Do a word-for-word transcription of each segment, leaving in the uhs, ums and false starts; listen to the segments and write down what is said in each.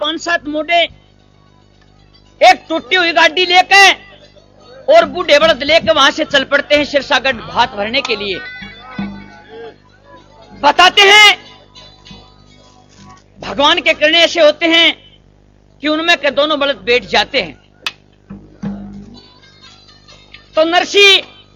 पांच सात मोटे एक टूटी हुई गाड़ी लेके और बूढ़े बड़द लेके वहां से चल पड़ते हैं सिरसागढ़ भात भरने के लिए। बताते हैं भगवान के करने ऐसे होते हैं कि उनमें के दोनों बड़द बैठ जाते हैं। तो नरसी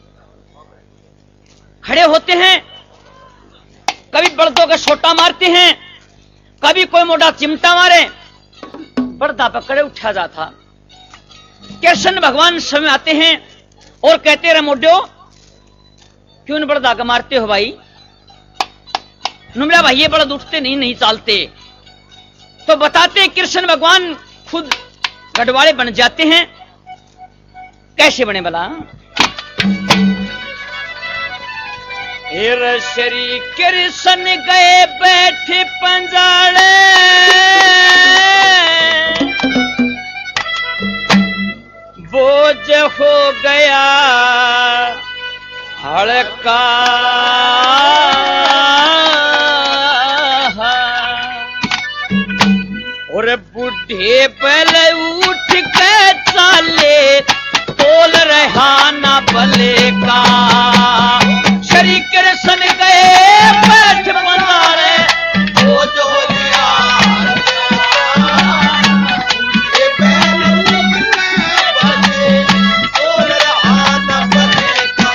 खड़े होते हैं, कभी बड़दों का छोटा मारते हैं, कभी कोई मोटा चिमटा मारे, बड़दा पकड़े उठा जाता। कृष्ण भगवान समय आते हैं और कहते रहे मोडो क्यों बड़दा का मारते हो भाई? नुमला भाई ये बड़द उठते नहीं नहीं चालते। तो बताते कृष्ण भगवान खुद गढ़वाले बन जाते हैं। कैसे बने भला? श्री कृष्ण गए बैठे पंजाले, बोझ हो गया हड़का, और बूढ़े बैल उठ के चाले, तोल रहा ना भले का। श्री कृष्ण गए बैठ पंजाले, बोझ हो गया बूढ़े बैल उठ के भले, तोल रहा ना भले का।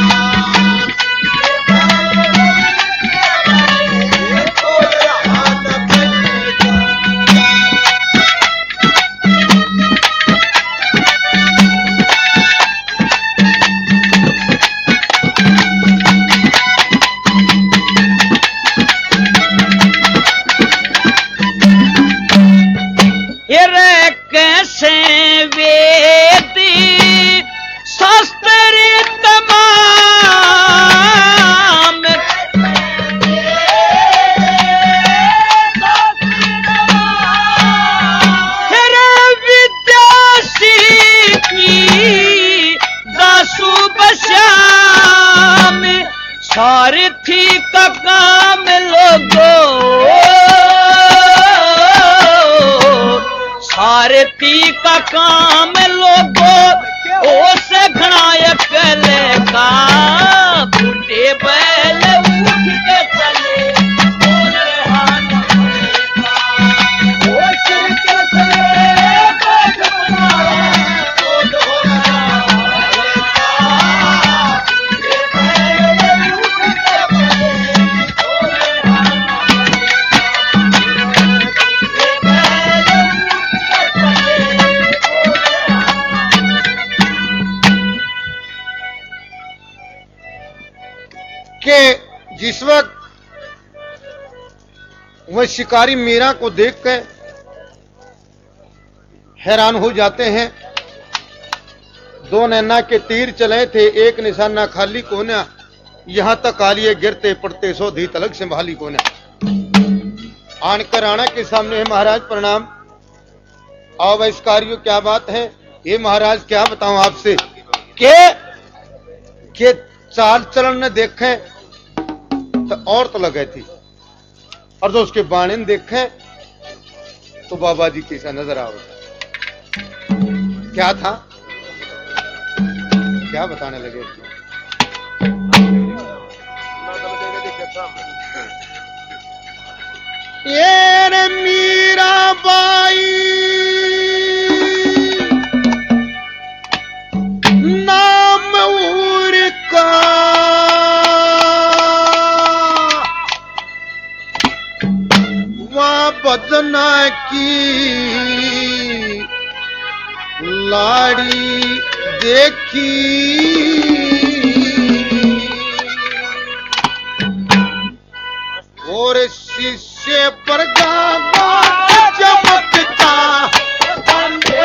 तोल रहा ना भले का। कैसे वेदी शास्त्र तमाम, विद्या सीखी दासु बश्याम, सारथी का काम लोगों, सारथी का काम लोगों ओसे घनायक का। बूढ़े बैल उठ के चले, बोल रहा ना भलेगा। ओ श्री कृष्ण बैठ पंजाले, बोझ हो गया हड़का। बूढ़े बैल उठ के चले, बोल रहा ना कि जिस वक्त वह शिकारी मीरा को देखकर हैरान हो जाते हैं। दो नैना के तीर चले थे, एक निशाना खाली कोना, यहां तक आलिए गिरते पड़ते सौधी तलक संभाली कोना। आनकर राणा के सामने है महाराज प्रणाम। आओ वैस्कारियों क्या बात है? ये महाराज क्या बताऊं आपसे के के चाल चलन ने देखे तो और तो लगे थी, और जो उसके बाणे ने देखे तो बाबा जी कैसा नजर आ रहा। क्या था, क्या बताने लगे? ये रे मीरा बाई नाम उर का, वहां बदना की लाड़ी देखी, और शिष्य पर गावा चमकता बंदे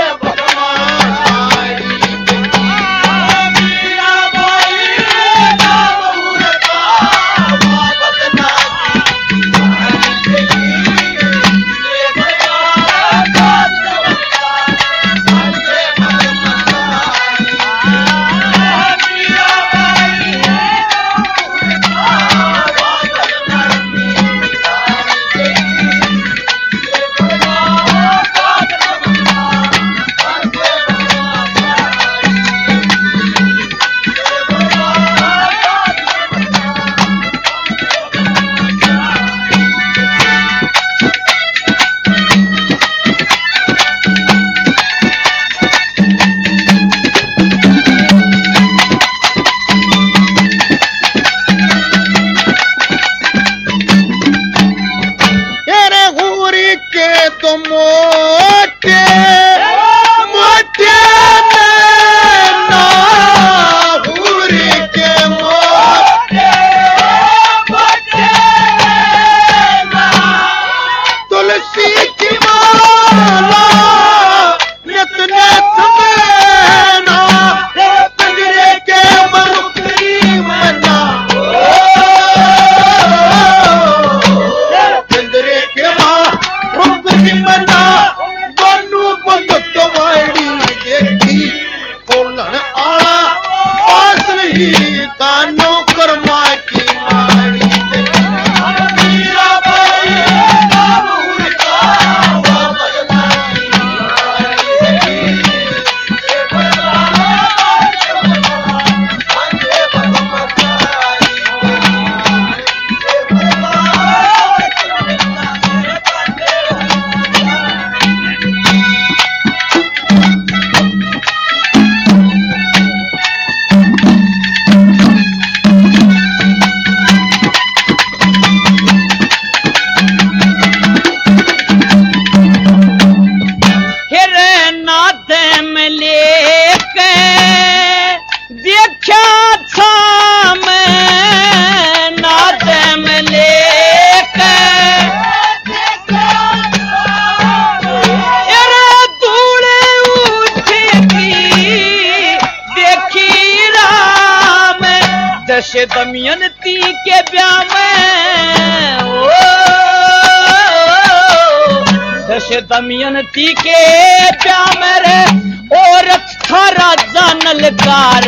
मोटे मोटे नैना हुरी के मोटे मोटे नैना तुलसी की माला नित नित मैना पिंजरे के मरुखरी मना पिंजरे के मरुखरी मना दोनों बंद तुम्हारी देखी खोलन आला पास नहीं कानों कर्मा की मारी मीरा बाई बाबूर का दमयंती के ब्याह में ओ दश दमयंती के ब्याह में रे और था राजा नलकार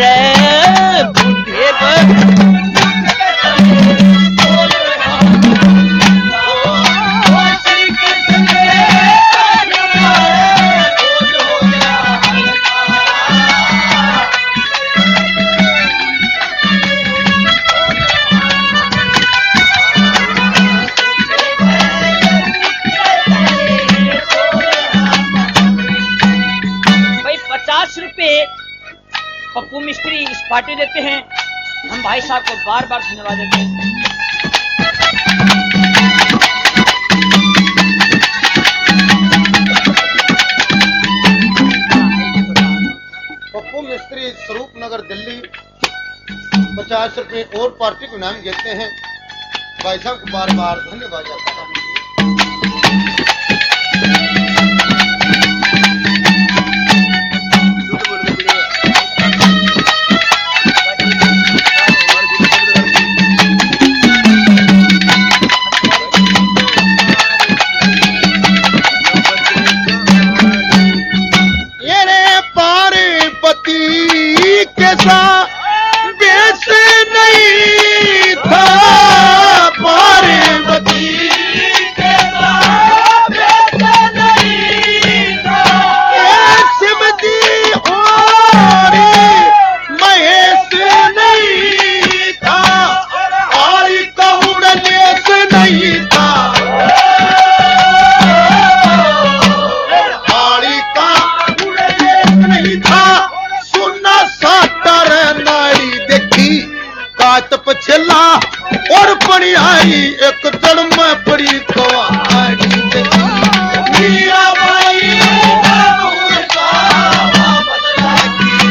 पप्पू मिस्त्री इस पार्टी देते हैं। हम भाई साहब को बार बार धन्यवाद देते हैं। पप्पू मिस्त्री स्वरूप नगर दिल्ली पचास रुपए और पार्टी को नाम देते हैं। भाई साहब को बार बार धन्यवाद देता हूं। पछला और पड़ी आई एक जड़ में पड़ी कवाड़ी मीरा बाई बाबूर का बदला की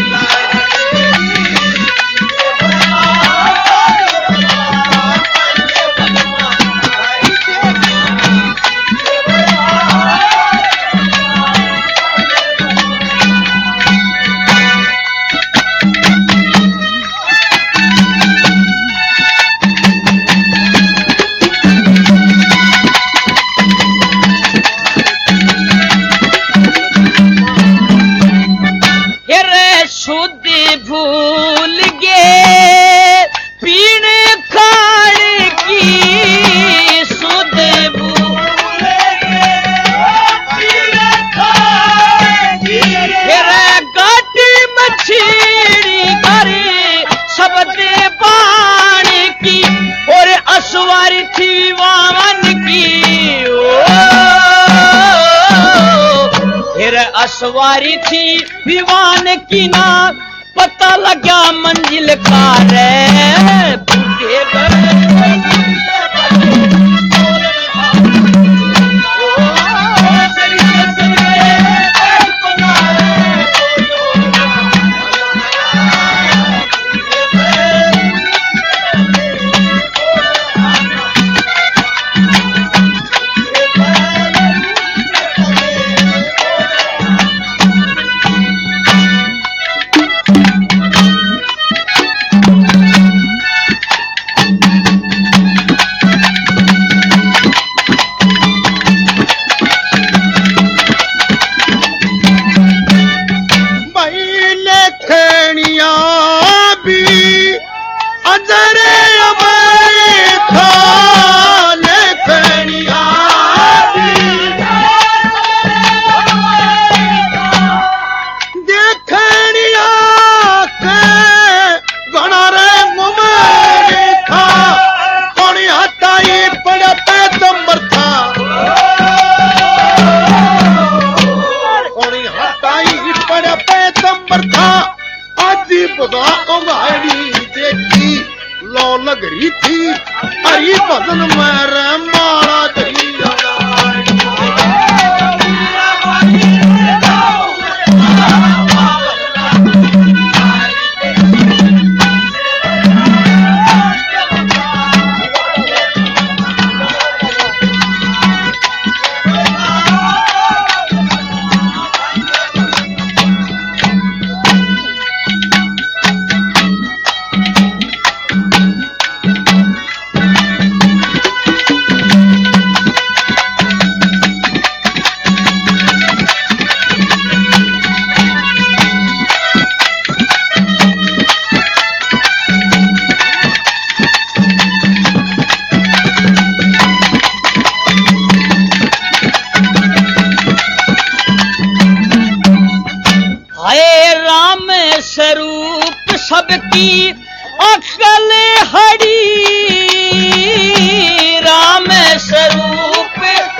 भूल गे पीने खाने की सुध भूल गे पीने खाने की गाटी मछली करे सबदे बाण की और असवारी थी वावन की फिर असवारी थी विवान की ना पता लगा मंजिल का रे बूढ़े करी थी हरी भजन मेरे माला धरी स्वरूप सबकी अकल हरी राम स्वरूप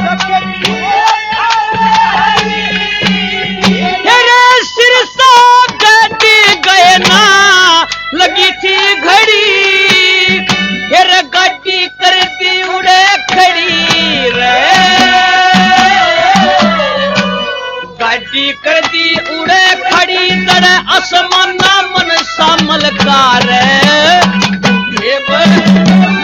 तेरे सिर सा कट गए ना लगी थी घड़ी तेरे गाड़ी कर दी उड़े खड़ी रे गाड़ी कर दी उड़े खड़ी तड़े आसमाना मन सामल कार